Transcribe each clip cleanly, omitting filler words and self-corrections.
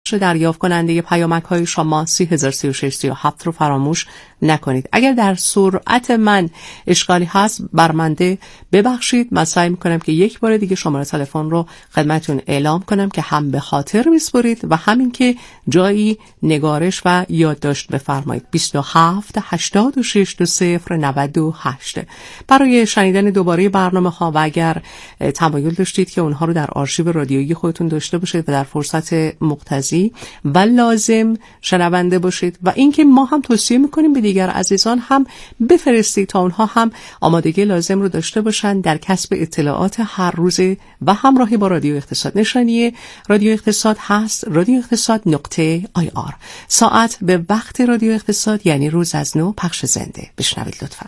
دریافت کننده پیامک‌های شما 303637 رو فراموش نکنید. اگر در سرعت من اشکالی هست برمنده ببخشید. من سعی میکنم که یک بار دیگه شماره تلفن رو خدمتتون اعلام کنم که هم به خاطر بسپرید و همین که جایی نگارش و یادداشت بفرمایید. 27 86 2098. برای شنیدن دوباره برنامه ها و اگر تمایل داشتید که اونها رو در آرشیو رادیویی خودتون داشته باشید و در فرصت مقتضی و لازم شنونده باشید و اینکه ما هم توصیه میکنیم به دیگر عزیزان هم بفرستید تا اونها هم آمادگی لازم رو داشته باشن در کسب اطلاعات هر روزه و همراهی با رادیو اقتصاد. نشانی رادیو اقتصاد هست radioiqtasad.ir. ساعت به وقت رادیو اقتصاد یعنی روز از نو پخش زنده. بشنوید لطفاً.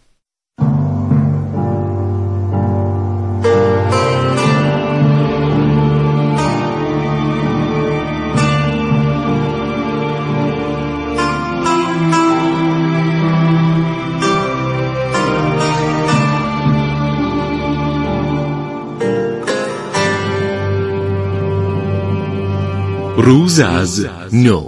روز از نو.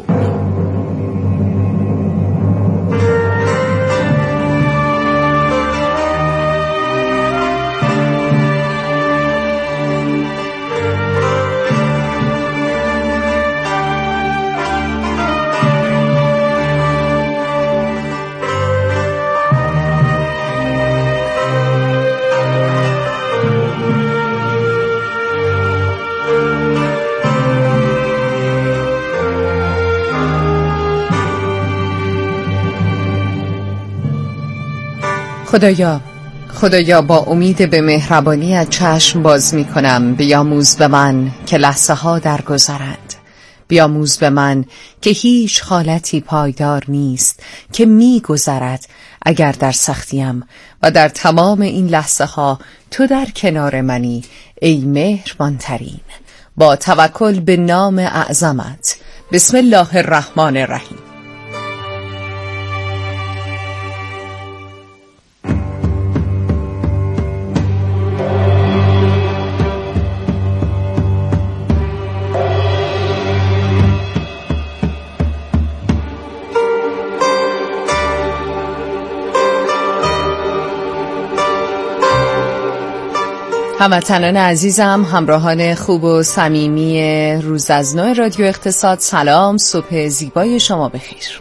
خدایا با امید به مهربانیت چشم باز می کنم. بیاموز به من که لحظه ها درگذرند. بیاموز به من که هیچ حالتی پایدار نیست که می گذرد اگر در سختیم و در تمام این لحظه ها تو در کنار منی ای مهربان ترین. با توکل به نام اعظمت. بسم الله الرحمن الرحیم. هموطنان عزیزم، همراهان خوب و صمیمی روز از نو رادیو اقتصاد، سلام، صبح زیبای شما بخیر.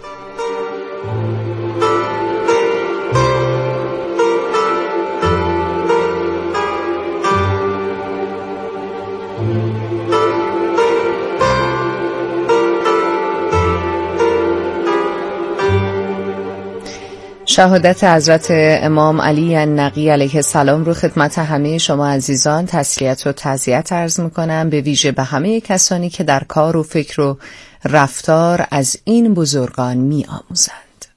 شهادت حضرت امام علی النقی علیه السلام رو خدمت همه شما عزیزان تسلیت و تعزیت عرض میکنم، به ویژه به همه کسانی که در کار و فکر و رفتار از این بزرگان می آموزند.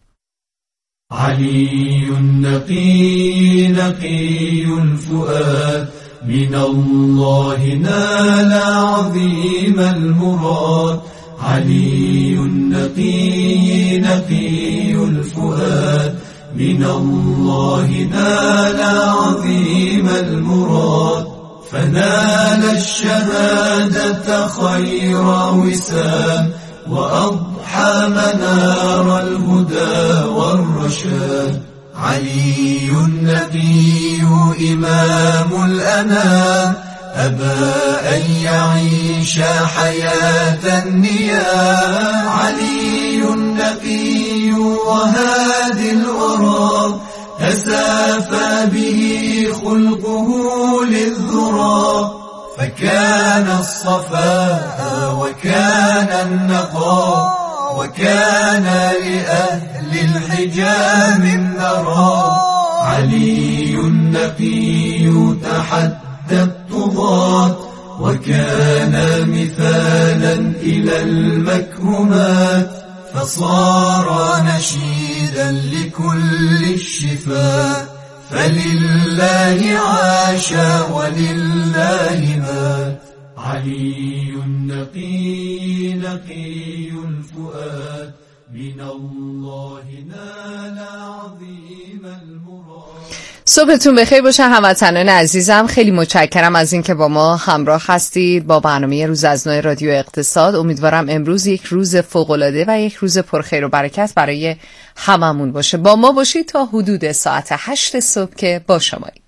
علی النقی نقی الفؤاد من الله نال عظیم المراد. علی النقی نقی الفؤاد من الله نال عظیم المراد. فنال الشهادة خير وسام وأضحى منار الهدى والرشاد. علي النبي إمام الأنام أبى أن يعيش حياة النيام. علي النبي وهادي الورى تسافى به خلقه للذرى. فكان الصفاء وكان النقاء وكان لأهل الحجام النرى. علي النبي تحدى الطغاة وكان مثالا إلى المكرمات. فصار نشيدا لكل الشفاء. فلله عاش ولله مات. علي النقي نقي الفؤاد من الله نال عظيم المراد. صبحتون بخیر باشه هموطنان عزیزم. خیلی متشکرم از اینکه با ما همراه هستید با برنامه روز از نو رادیو اقتصاد. امیدوارم امروز یک روز فوق‌العاده و یک روز پرخیر و برکت برای هممون باشه. با ما باشید تا حدود ساعت 8 صبح که با شماییم.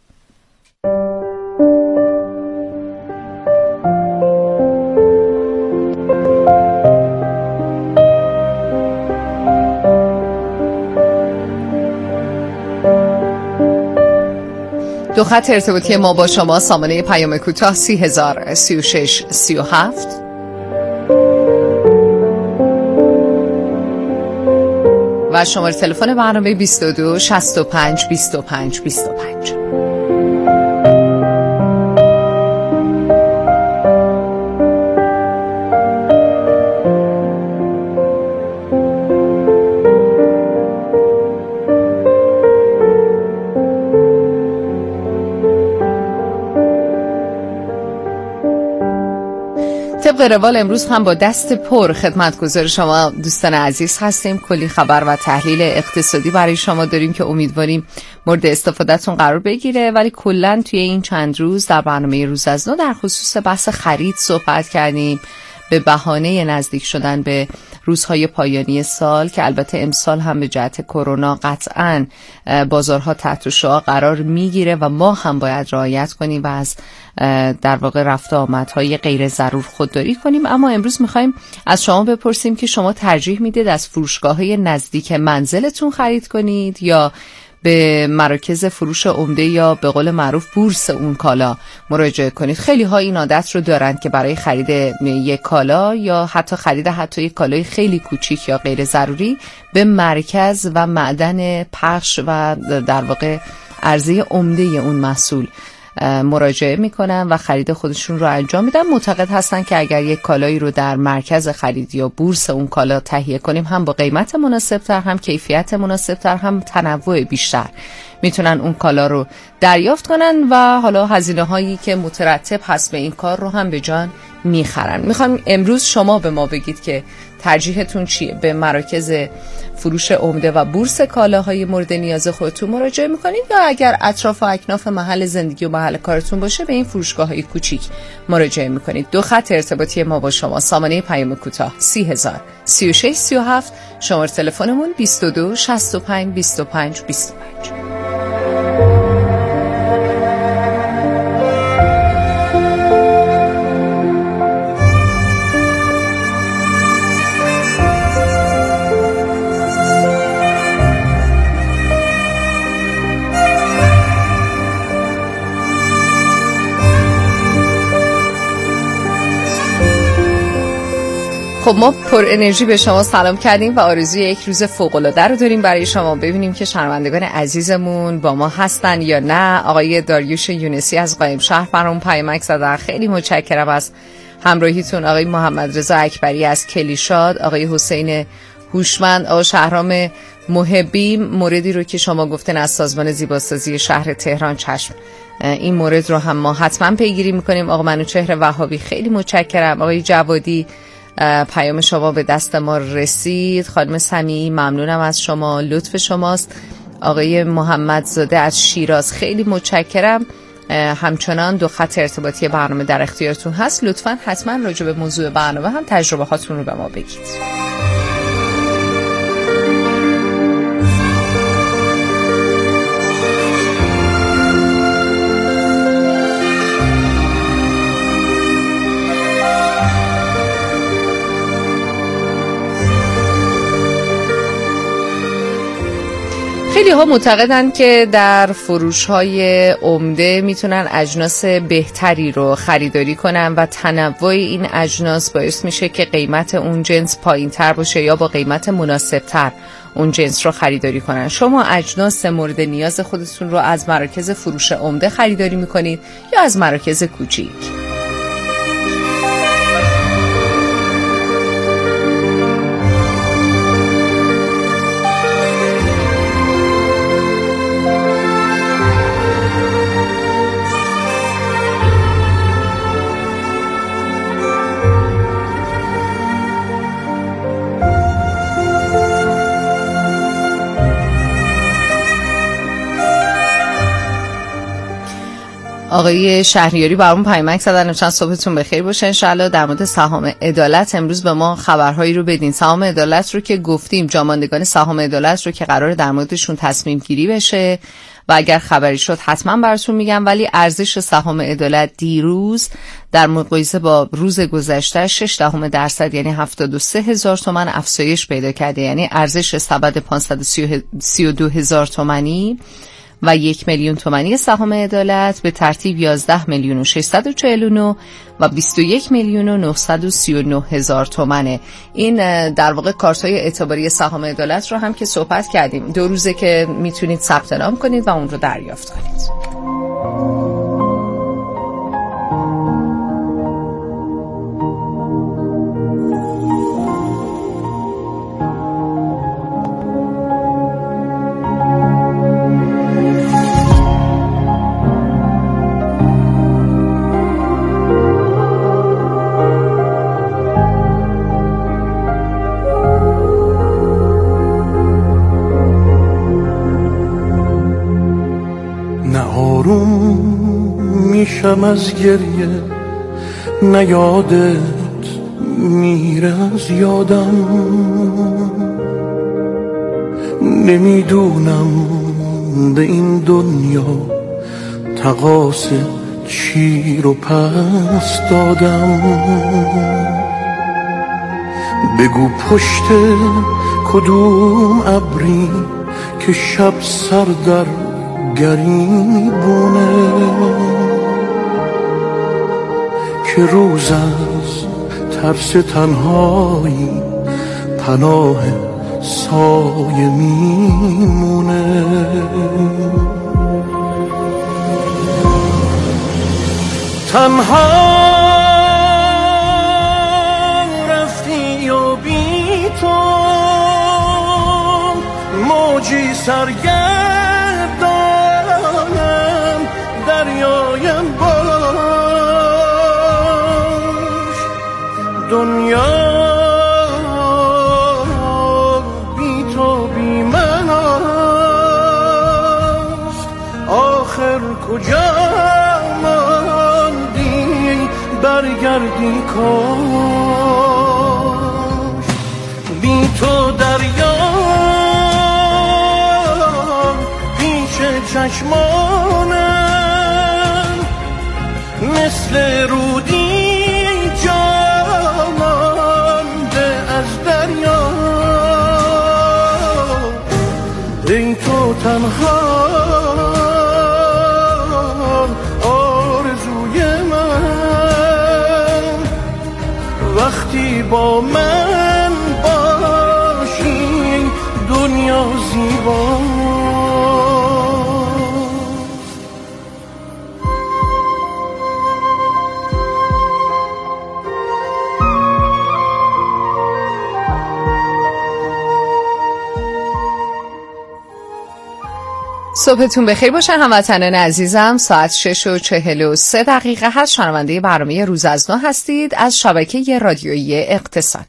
دو خط ارتباطی ما با شما سامانه پیام کوتاه 3036 37 و شماره تلفن برنامه 22 65 25 25. طبق روال امروز هم با دست پر خدمتگزار شما دوستان عزیز هستیم. کلی خبر و تحلیل اقتصادی برای شما داریم که امیدواریم مورد استفادهتون قرار بگیره. ولی کلا توی این چند روز در برنامه روز از نو در خصوص بحث خرید صحبت کردیم به بهانه نزدیک شدن به روزهای پایانی سال که البته امسال هم به جهت کرونا قطعاً بازارها تحت شعاع قرار میگیره و ما هم باید رعایت کنیم و از در واقع رفت آمدهای غیر ضرور خودداری کنیم. اما امروز میخوایم از شما بپرسیم که شما ترجیح میدید از فروشگاه‌های نزدیک منزلتون خرید کنید یا به مراکز فروش عمده یا به قول معروف بورس اون کالا مراجعه کنید. خیلی ها این عادت رو دارند که برای خرید یک کالا یا حتی خرید یک کالای خیلی کوچیک یا غیر ضروری به مرکز و معدن پخش و در واقع عرضه عمده اون محصول مراجعه میکنن و خرید خودشون رو انجام میدن. معتقد هستن که اگر یک کالایی رو در مرکز خرید یا بورس اون کالا تهیه کنیم هم با قیمت مناسبتر، هم کیفیت مناسبتر، هم تنوع بیشتر میتونن اون کالا رو دریافت کنن و حالا هزینه هایی که مترتب هست به این کار رو هم به جان میخرن. میخوام امروز شما به ما بگید که ترجیحتون چیه؟ به مراکز فروش عمده و بورس کالاهای مورد نیاز خودتون مراجعه میکنید یا اگر اطراف و اکناف محل زندگی و محل کارتون باشه به این فروشگاه‌های کوچیک مراجعه میکنید؟ دو خط ارتباطی ما با شما سامانه پیام کوتاه 30,000 36 37 شماره تلفنمون 22 65 25 25. خب ما پر انرژی به شما سلام کردیم و آرزوی یک روز فوق‌العاده رو داریم برای شما. ببینیم که شنوندگان عزیزمون با ما هستن یا نه. آقای داریوش یونسی از قائم شهر برام پیامک زدن. خیلی متشکرم از همراهیتون. آقای محمد رضا اکبری از کلیشاد، آقای حسین هوشمند، آقای شهرام محبی موردی رو که شما گفتن از سازمان زیباسازی شهر تهران چشم این مورد رو هم ما حتما پیگیری میکنیم. آقا منوچهر وهابی خیلی متشکرم. آقای جوادی پیام شما به دست ما رسید. خانم سمیعی ممنونم از شما، لطف شماست. آقای محمدزاده از شیراز خیلی متشکرم. همچنان دو خط ارتباطی برنامه در اختیارتون هست. لطفاً حتما راجع به موضوع برنامه هم تجربه هاتون رو به ما بگید. خیلی ها معتقدن که در فروش های عمده میتونن اجناس بهتری رو خریداری کنن و تنوع این اجناس باعث میشه که قیمت اون جنس پایین تر باشه یا با قیمت مناسب تر اون جنس رو خریداری کنن. شما اجناس مورد نیاز خودتون رو از مراکز فروش عمده خریداری میکنید یا از مراکز کوچیک؟ آقای شهریاری برامون پیامک زدن، چند صبحتون بخیر باشه انشالله. در مورد سهام عدالت امروز به ما خبرهایی رو بدین. سهام عدالت رو که گفتیم، جاماندگان سهام عدالت رو که قرار در موردشون تصمیم گیری بشه و اگر خبری شد حتما براتون میگم. ولی ارزش سهام عدالت دیروز در مقایسه با روز گذشته 0.6% یعنی 73,000 تومان افزایش پیدا کرده. یعنی ارزش سبد 532,000 تومانی و 1,000,000 تومانی سهام عدالت به ترتیب 11,649,000 و 21,939,000 تومانه. این در واقع کارت‌های اعتباری سهام عدالت رو هم که صحبت کردیم، 2 روزه که میتونید ثبت نام کنید و اون رو دریافت کنید. میشم از گریه، نه یادت میره از یادم، نمیدونم به این دنیا تقاص چی رو پس دادم. بگو پشت کدوم ابری که شب سر در گریبونه، که روز از ترس تنهایی پناه سایه میمونه. تنها رفتی و بی تو موجی سرگردانم، دریایم باش. دنیا بی تو بی من است، آخر کجا ماندی برگردی کاش. بی تو دریا پیش چشمانم مثل رودی جامانده از دریا. ای تو تنها آرزوی من، وقتی با من باشی دنیا زیبا. صبحتون بخیر باشه هموطنان عزیزم. ساعت 6:43 هست. شنونده برنامه روز از نو هستید از شبکه رادیویی اقتصاد.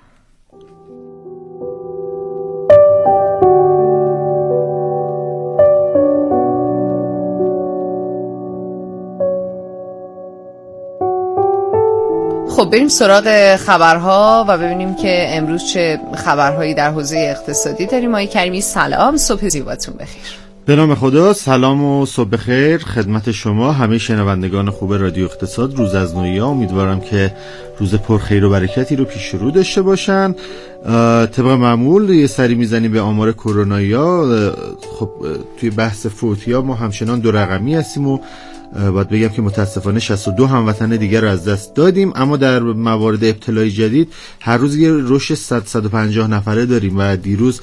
خب بریم سراغ خبرها و ببینیم که امروز چه خبرهایی در حوزه اقتصادی داریم. آقای کریمی سلام، صبح زیباتون بخیر. به نام خدا، سلام و صبح بخیر خدمت شما همه شنوندگان خوب رادیو اقتصاد. روز از نویا، امیدوارم که روز پرخیر و برکتی رو پیش رو داشته باشن. طبق معمول یه سری میزنیم به آمار کرونایا. خب توی بحث فوتیا ما همچنان 2 رقمی هستیم و باید بگم که متاسفانه 62 هموطن دیگر رو از دست دادیم، اما در موارد ابتلای جدید هر روز یه رشد 150 نفره داریم و دیروز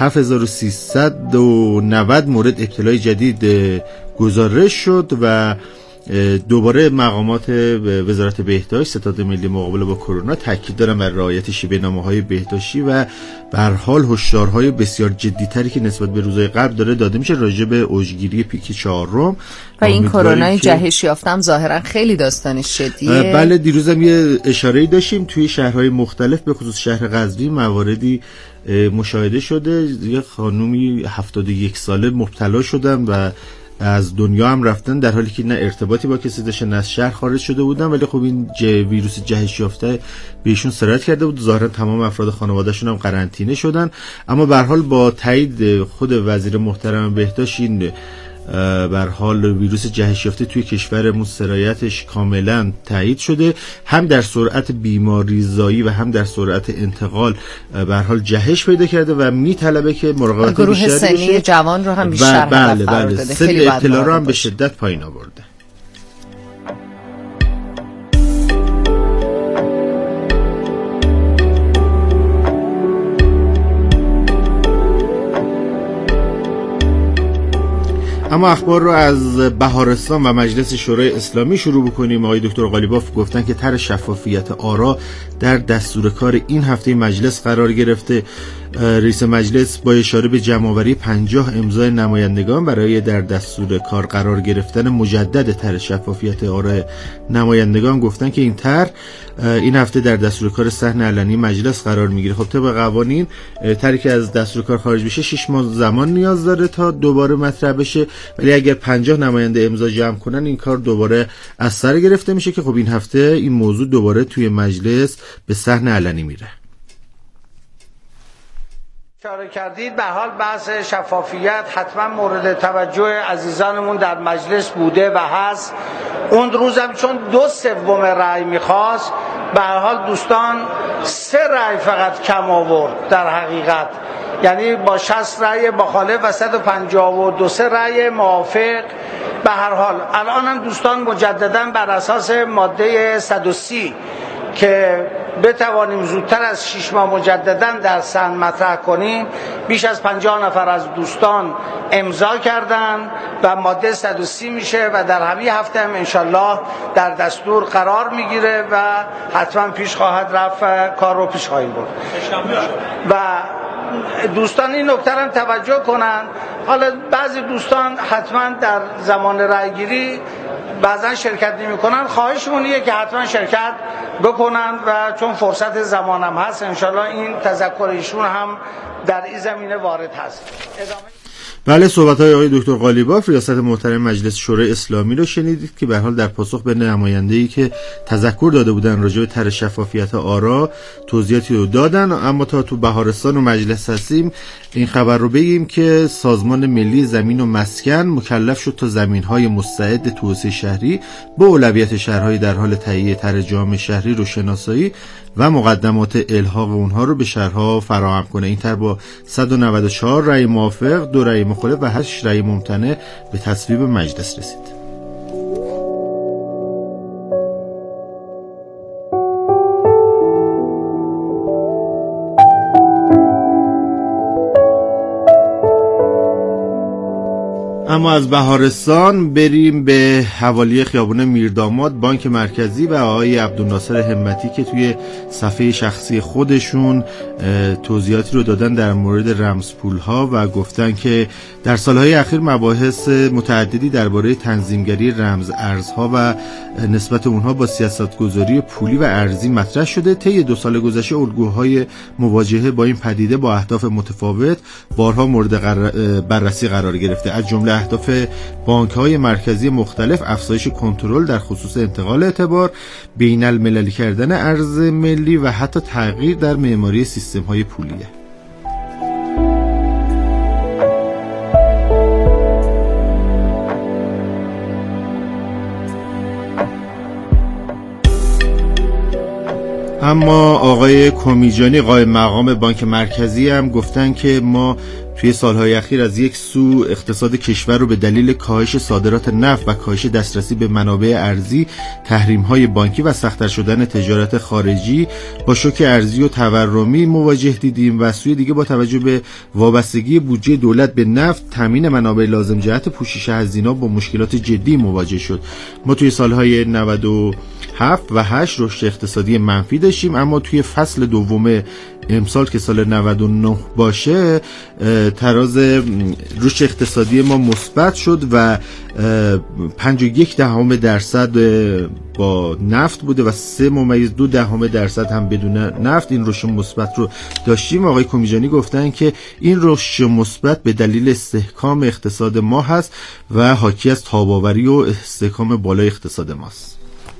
7390 مورد ابتلای جدید گزارش شد و دوباره مقامات وزارت بهداشت، ستاد ملی مقابله با کرونا تاکید دارن بر رعایت شیوه‌نامه‌های بهداشتی و به هر حال هشدارهای بسیار جدی‌تری که نسبت به روزهای قبل داره داده میشه راجع به اوجگیری پیک 4 و این کرونا جهش یافتم ظاهرا خیلی داستانش شدیه. بله، دیروزم یه اشاره‌ای داشتیم توی شهرهای مختلف، به خصوص شهر قزوین مواردی مشاهده شده. یه خانومی 71 ساله مبتلا شدن و از دنیا هم رفتن، در حالی که نه ارتباطی با کسی داشتن نه از شهر خارج شده بودن، ولی خب این ویروس جهش یافته بهشون سرایت کرده بود. ظاهرا تمام افراد خانواده‌شون هم قرنطینه شدن. اما به هر حال با تایید خود وزیر محترم بهداشت این به هر حال ویروس جهش یافته توی کشورمون سرایتش کاملا تایید شده، هم در سرعت بیماریزایی و هم در سرعت انتقال به هر حال جهش پیدا کرده و میطلبه که مراقبت گروه سنی جوان رو هم بیشتر هدف قرار داده. سن ابتلا رو هم به شدت پایین آورده. اما اخبار رو از بهارستان و مجلس شورای اسلامی شروع بکنیم. آقای دکتر قالیباف گفتن که طرح شفافیت آرا در دستور کار این هفته مجلس قرار گرفته. رئیس مجلس با اشاره به جمع‌آوری 50 امضای نمایندگان برای در دستور کار قرار گرفتن مجدد طرح شفافیت آرا نمایندگان گفتن که این طرح این هفته در دستور کار صحن علنی مجلس قرار میگیره. خب طبق قوانین طرحی که از دستور کار خارج بشه 6 ماه زمان نیاز داره تا دوباره مطرح بشه، ولی اگر 50 نماینده امضا جمع کنن این کار دوباره از سر گرفته میشه که خب این هفته این موضوع دوباره توی مجلس به صحن علنی میره. اشاره کردید به حال بحث شفافیت حتما مورد توجه عزیزانمون در مجلس بوده و هست. اون روزم چون 2/3 رأی میخواست، به هر حال دوستان 3 رأی فقط کم آورد در حقیقت، یعنی با 60 رأی مخالف و 152 رأی موافق. به هر حال الان هم دوستان مجددا بر اساس ماده 130 که بتوانیم زودتر از 6 ماه مجددا در صحن مطرح کنیم، بیش از 50 نفر از دوستان امضا کردن و ماده 130 میشه و در همین هفته هم انشالله در دستور قرار میگیره و حتما پیش خواهد رفت، کار رو پیش خواهیم برد. و دوستان این نکته هم توجه کنن، حالا بعضی دوستان حتما در زمان رأیگیری بعضا شرکت نمی کنن، خواهشمون اینه که حتما شرکت بکنن و چون فرصت زمانم هست انشالله این تذکر ایشون هم در این زمینه وارد هست. بله، صحبت‌های آقای دکتر قالیباف ریاست محترم مجلس شورای اسلامی رو شنیدید که به هر حال در پاسخ به نماینده‌ای که تذکر داده بودن راجع به طرح شفافیت آرا توضیحاتی رو دادن. اما تا تو بهارستان و مجلس هستیم این خبر رو بگیم که سازمان ملی زمین و مسکن مکلف شد تا زمین‌های مستعد توسعه شهری با اولویت شهرهای در حال تهیه طرح جامع شهری رو شناسایی و مقدمات الحاق اونها رو به شهرها فراهم کنه. این طرح با 194 رأی موافق، 2 رأی مخالف و 8 رأی ممتنع به تصویب مجلس رسید. اما از بهارستان بریم به حوالی خیابان میرداماد. بانک مرکزی و آقای عبدالناصر همتی که توی صفحه شخصی خودشون توضیحاتی رو دادن در مورد رمزپول‌ها و گفتن که در سالهای اخیر مباحث متعددی درباره تنظیمگری رمز ارزها و نسبت اونها با سیاستگذاری پولی و ارزی مطرح شده. طی 2 سال گذشته الگوهای مواجهه با این پدیده با اهداف متفاوت بارها مورد بررسی قرار گرفته. از جمله اهداف بانک‌های مرکزی مختلف افزایش کنترل در خصوص انتقال اعتبار، بین المللی کردن ارز ملی و حتی تغییر در معماری سیستم‌های پولیه. اما آقای کمیجانی قائم مقام بانک مرکزی هم گفتن که ما توی سالهای اخیر از یک سو اقتصاد کشور رو به دلیل کاهش صادرات نفت و کاهش دسترسی به منابع ارزی، تحریم‌های بانکی و سخت‌تر شدن تجارت خارجی با شوک ارزی و تورمی مواجه دیدیم و سوی دیگه با توجه به وابستگی بودجه دولت به نفت، تامین منابع لازم جهت پوشش هزینه‌ها با مشکلات جدی مواجه شد. ما توی سالهای 7 و 8 رشد اقتصادی منفی داشتیم، اما توی فصل دوم امسال که سال 99 باشه تراز رشد اقتصادی ما مثبت شد و 5.1% با نفت بوده و 3.2% هم بدون نفت این رشد مثبت رو داشتیم. آقای کمیجانی گفتن که این رشد مثبت به دلیل استحکام اقتصاد ما هست و حاکی از تاب‌آوری و استحکام بالای اقتصاد ماست.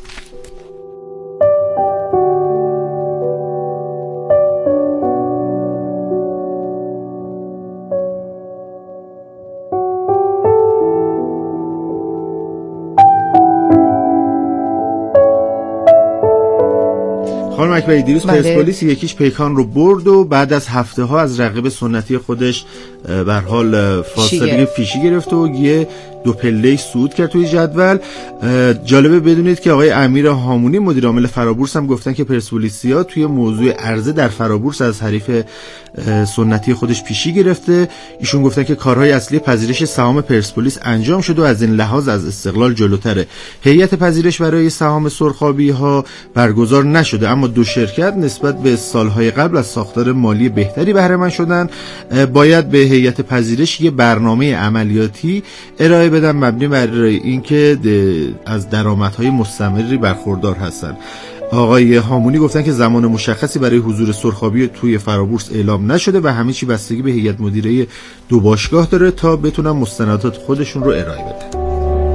خانم اکبری، دیروز پرسپولیس یکیش پیکان رو برد و بعد از هفته ها از رقیب سنتی خودش به هر حال فاصله پیشی گرفت و یه 2 پله صعود کرد توی جدول. جالبه بدونید که آقای امیر هامونی مدیر عامل فرابورس هم گفتن که پرسپولیسیا توی موضوع عرضه در فرابورس از حریف سنتی خودش پیشی گرفته. ایشون گفتن که کارهای اصلی پذیرش سهام پرسپولیس انجام شده و از این لحاظ از استقلال جلوتره. هیئت پذیرش برای سهام سرخابی ها برگزار نشده، اما 2 شرکت نسبت به سالهای قبل از ساختار مالی بهتری بهره مند شدن. باید به هیئت پذیرش یه برنامه عملیاتی ارائه بدن مبنی بر اینکه از درآمدهای مستمری برخوردار هستن. آقای هامونی گفتن که زمان مشخصی برای حضور سرخابی توی فرابورس اعلام نشده و همه چی بستگی به هیئت مدیره 2 باشگاه داره تا بتونن مستندات خودشون رو ارائه بدن.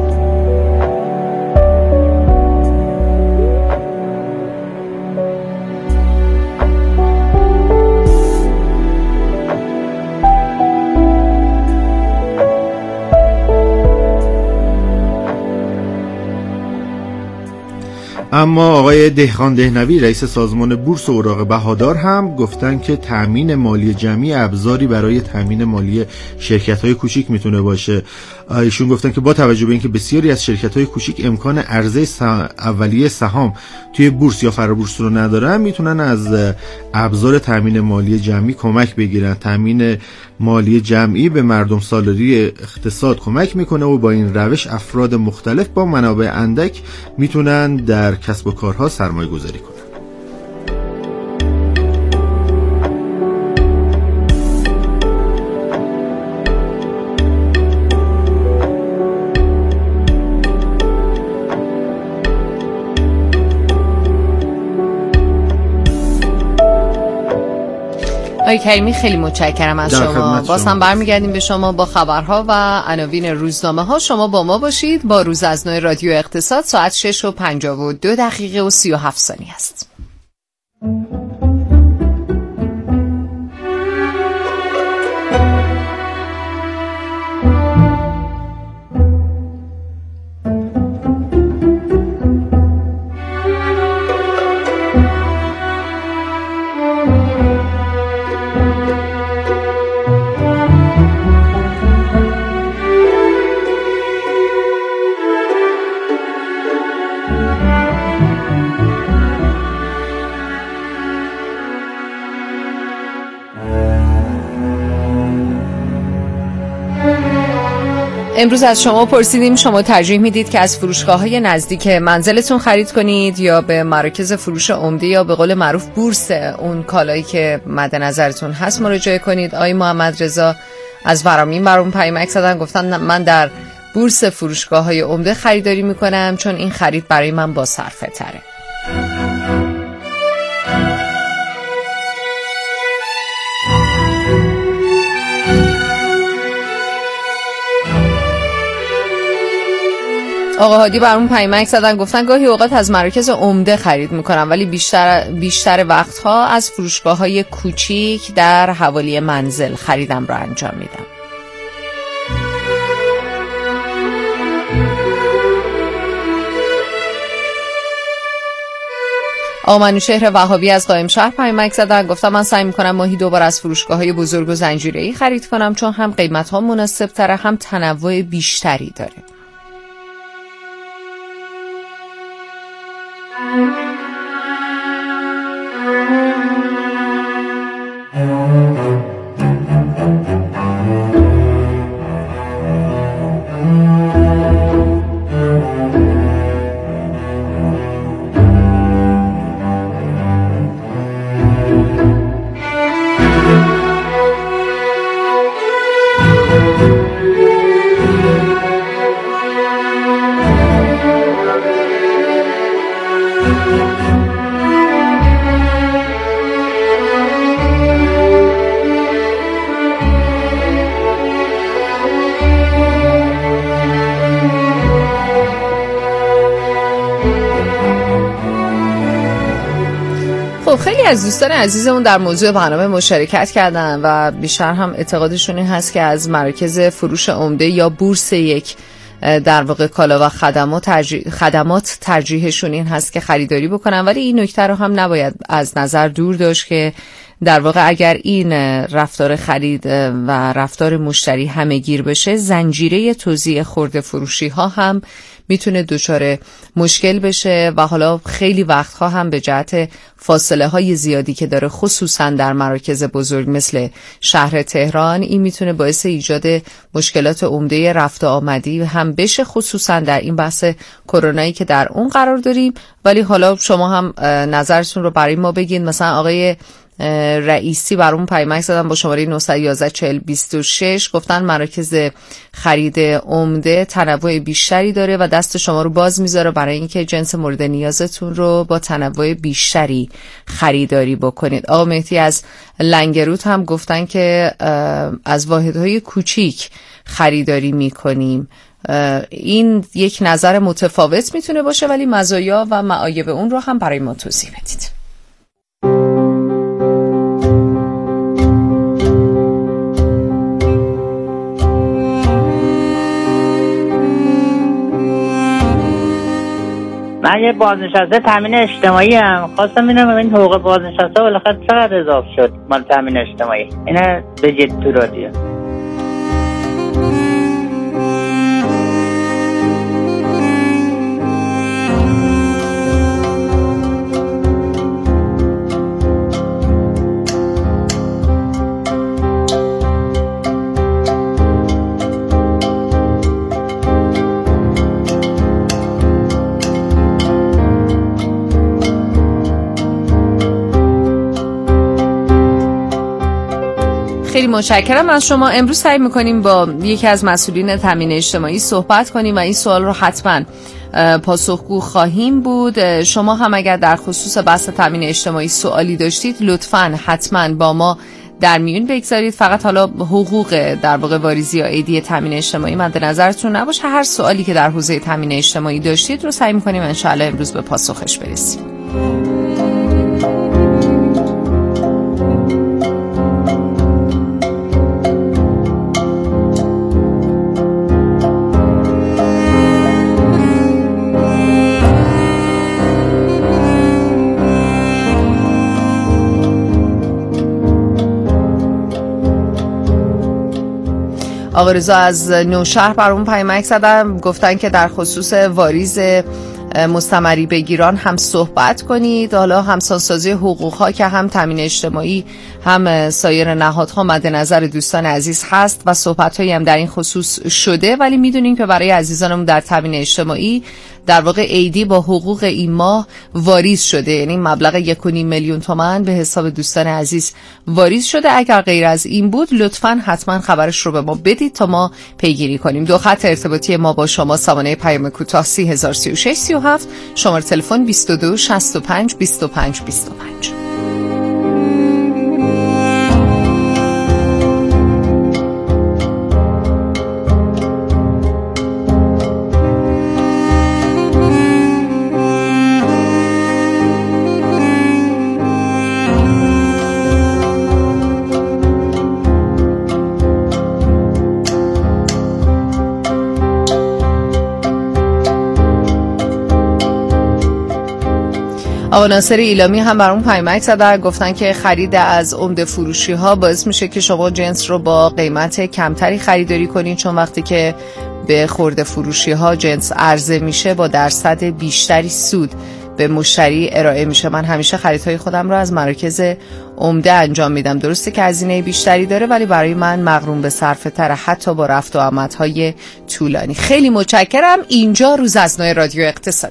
اما آقای دهقان دهنوی رئیس سازمان بورس اوراق بهادار هم گفتن که تامین مالی جمعی ابزاری برای تامین مالی شرکت‌های کوچیک میتونه باشه. ایشون گفتن که با توجه به اینکه بسیاری از شرکت‌های کوچیک امکان عرضه اولیه سهام توی بورس یا فرابورس رو ندارن، میتونن از ابزار تامین مالی جمعی کمک بگیرن. تامین مالی جمعی به مردم سالاری اقتصاد کمک میکنه و با این روش افراد مختلف با منابع اندک میتونن در کسب و کارها سرمایه گذاری کنن. آقای کریمی خیلی متشکرم از شما. باز هم برمیگردیم به شما با خبرها و عناوین روزنامه ها. شما با ما باشید. با روز از نو رادیو اقتصاد ساعت 6:52 و 37 ثانیه است. امروز از شما پرسیدیم شما ترجیح میدید که از فروشگاه‌های نزدیک منزلتون خرید کنید یا به مراکز فروش عمده یا به قول معروف بورس اون کالایی که مد نظرتون هست مراجعه کنید. آقای محمد رضا از ورامین برام پیامک زدن، گفتن من در بورس فروشگاه‌های عمده خریداری میکنم چون این خرید برای من با صرفه تره. آقا هادی برامون پیامک زدن، گفتن گاهی اوقات از مراکز عمده خرید میکنم ولی بیشتر وقتها از فروشگاه‌های کوچیک در حوالی منزل خریدم رو انجام میدم. آقا منوشهر وهابی از قائم شهر پیامک زدن، گفتم من سعی میکنم ماهی 2 بار از فروشگاه‌های بزرگ و زنجیره‌ای خرید کنم چون هم قیمت‌ها مناسب‌تره هم تنوع بیشتری داره. خیلی از دوستان عزیزمون در موضوع برنامه مشارکت کردن و بیشتر هم اعتقادشون این هست که از مراکز فروش عمده یا بورس یک در واقع کالا و خدمات ترجیحشون این هست که خریداری بکنن، ولی این نکته رو هم نباید از نظر دور داشت که در واقع اگر این رفتار خرید و رفتار مشتری همه‌گیر بشه، زنجیره توزیع خرده فروشی ها هم میتونه دچار مشکل بشه و حالا خیلی وقتها هم به جهت فاصله های زیادی که داره خصوصا در مراکز بزرگ مثل شهر تهران، این میتونه باعث ایجاد مشکلات عمده رفت و آمدی هم بشه، خصوصا در این بحث کرونایی که در اون قرار داریم. ولی حالا شما هم نظرتون رو برای ما بگین. مثلا آقای رئیسی برامون پیامک زدن با شماره 911 4026 گفتن مراکز خرید عمده تنوع بیشتری داره و دست شما رو باز میذاره برای اینکه جنس مورد نیازتون رو با تنوع بیشتری خریداری بکنید. آقا مهدی از لنگرود هم گفتن که از واحدهای کوچیک خریداری میکنیم. این یک نظر متفاوت میتونه باشه، ولی مزایا و معایب اون رو هم برای ما توضیح بدید. من یه بازنشسته تامین اجتماعی ام، خواستم ببینم این حقوق بازنشسته بالاخره چقدر اضافه شد مال تامین اجتماعی. اینا بگید تو رادیو. خیلی متشکرم از شما. امروز سعی میکنیم با یکی از مسئولین تامین اجتماعی صحبت کنیم و این سوال رو حتما پاسخگو خواهیم بود. شما هم اگر در خصوص بحث تامین اجتماعی سوالی داشتید لطفاً حتما با ما در میون بگذارید. فقط حالا حقوق در واقع واریزی یا عیدی تامین اجتماعی مد نظرتون نباشه. هر سوالی که در حوزه تامین اجتماعی داشتید رو سعی میکنیم ان شاء الله امروز به پاسخش برسیم. آقا رضا از نوشهر برامون پیامک زدن، گفتن که در خصوص واریز مستمری بگیران هم صحبت کنید. حالا همسانسازی حقوق‌ها که هم تامین اجتماعی هم سایر نهادها مد نظر دوستان عزیز هست و صحبت‌هایی هم در این خصوص شده، ولی می‌دونیم که برای عزیزانمون در تامین اجتماعی در واقع عیدی با حقوق این ماه واریز شده، یعنی مبلغ 1.5 میلیون تومان به حساب دوستان عزیز واریز شده. اگر غیر از این بود لطفاً حتما خبرش رو به ما بدید تا ما پیگیری کنیم. دو خط ارتباطی ما با شما: سامانه پیام کوتاه 303637، شماره تلفن 22 65 25 25. آقا ناصر ایلامی هم برامون پیامک زدن، گفتن که خرید از عمده فروشی ها باعث میشه که شما جنس رو با قیمت کمتری خریداری کنین، چون وقتی که به خرده فروشی ها جنس عرضه میشه با درصد بیشتری سود به مشتری ارائه میشه. من همیشه خریدهای خودم رو از مراکز عمده انجام میدم. درسته که هزینه بیشتری داره، ولی برای من مغروم به صرفه تره، حتی با رفت و آمدهای طولانی. خیلی متشکرم. اینجا روزازنای رادیو اقتصاد.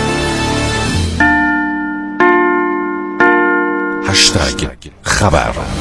خبر